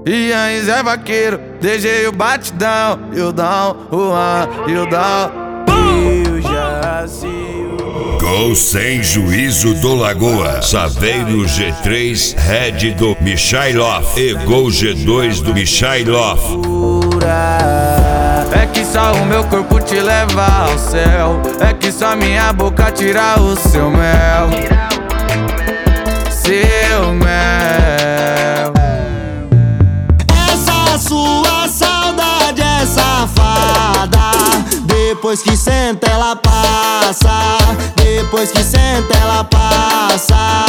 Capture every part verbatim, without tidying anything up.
E aí Zé Vaqueiro, D J o batidão, e o down, o an, e o down. Eu já sei. Gol sem juízo do Lagoa, Saveiro G três, Red do Michailov e Gol G dois do Michailov. É que só o meu corpo te leva ao céu, é que só minha boca tira o seu mel, seu mel. Essa sua saudade é safada, depois que senta ela passa, depois que senta ela passa.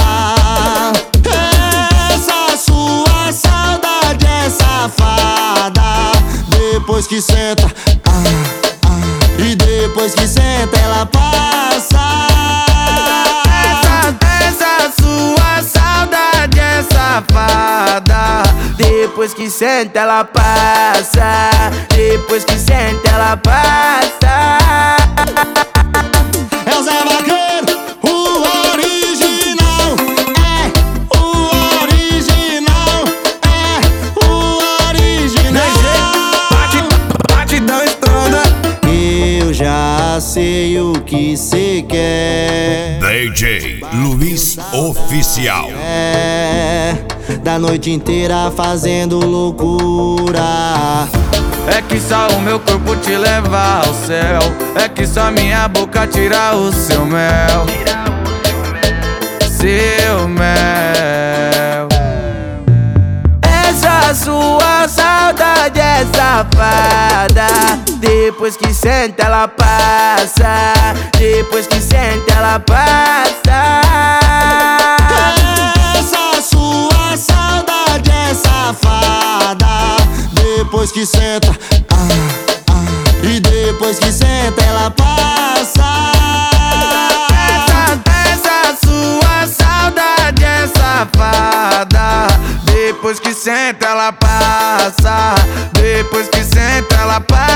Essa sua saudade é safada, depois que senta, ah, ah, e depois que senta ela passa. Essa, essa sua saudade é safada, depois que senta ela passa, depois que senta ela passa. É o Zé Vaqueiro, o original, é o original, é o original. Batidão estronda. Eu já sei o que cê quer, D J Luiz Oficial. é da noite inteira fazendo loucura. É que só o meu corpo te leva ao céu, é que só minha boca tira o seu mel, seu mel. Essa sua saudade é safada, depois que senta ela passa, depois que senta ela passa. Essa sua saudade é safada, depois que senta, ah, ah, e depois que senta ela passa. Essa, essa sua saudade é safada, depois que senta ela passa, depois que senta ela passa.